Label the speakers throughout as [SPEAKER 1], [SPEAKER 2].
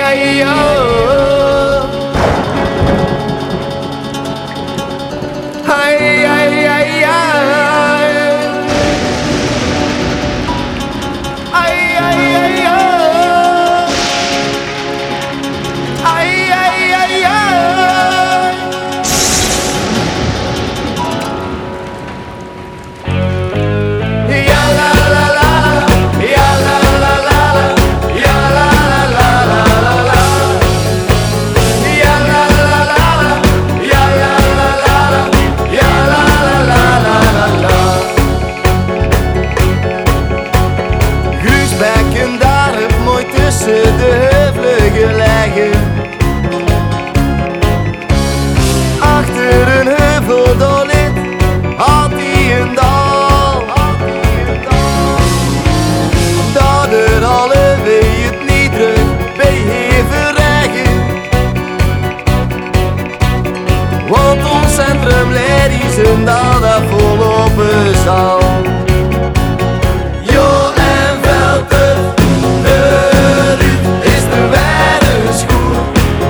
[SPEAKER 1] ai, oh. Ai, ai, ai, ai. Ai, ai, ai, oh. Ai, ai, ai, ai. Ya la la la, ya la la la, ya la la la la la la. Ya la la la, ya la la la, ya la la la la la. Gruusbekken daar heb mooi tussen de heuvelen gelegen. Achter een heuvel doorlit had hij een dal. Dat er alle wee het niet druk bij even regen. Want ons centrum leidt zijn dal daar volop zal. Jo en Velter, de Ruud is de weddenschoen.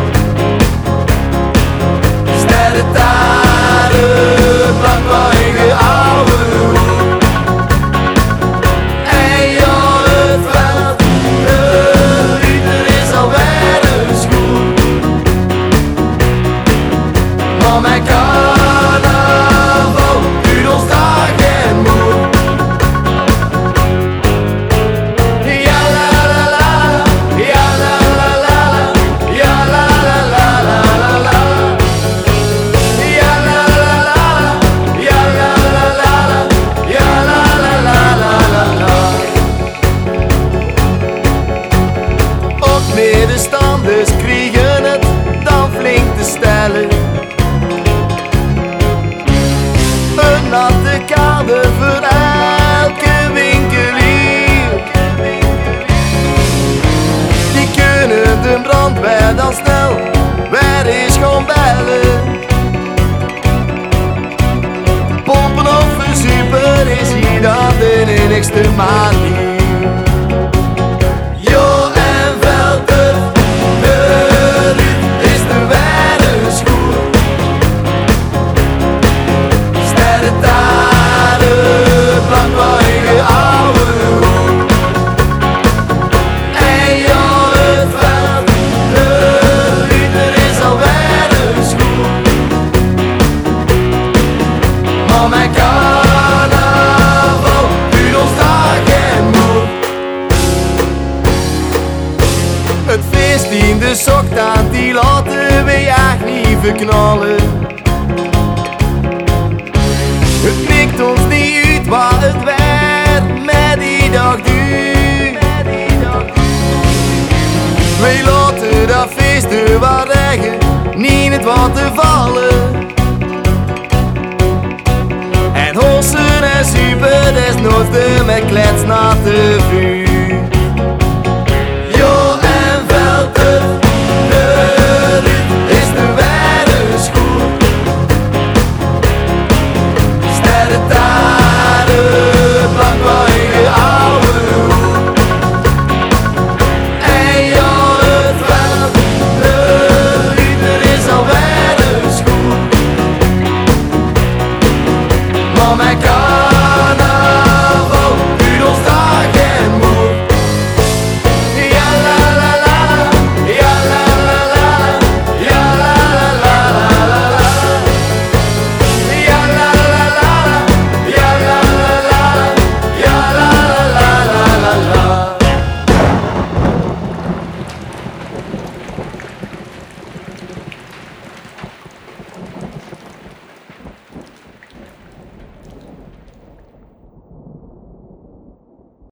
[SPEAKER 1] Sterren taren, blank oude hoek. En jo het veld, de Ruud is al weddenschoen. Maar mijn carnaval duurt ons dag en moe. Ja la la la, ja la la la, ja la la la la la. Ja la la la, ja la la la, ja la la la la la. Ook middenstanders kriegen het dan flink te stellen. Een natte kade voor elke winkelier. Die kunnen de brandweer dan snel weer eens gaan bellen. Pompen of verzuipen is hier dan de enigste manier. Jo en Velter, de Ruud is de weddenschoen. Sterren taren, blank oude hoek. En jo het veld, de Ruud is al weddenschoen. Maar mijn carnaval duurt ons dag en moe. Het feest in de Soktaan, die laten we echt niet verknallen. Het mikt ons niet uit wat het werd met die dag duurt. Wij laten dat feest er wat reggen, niet het wat te vallen. En hossen en super desnoods de met klei.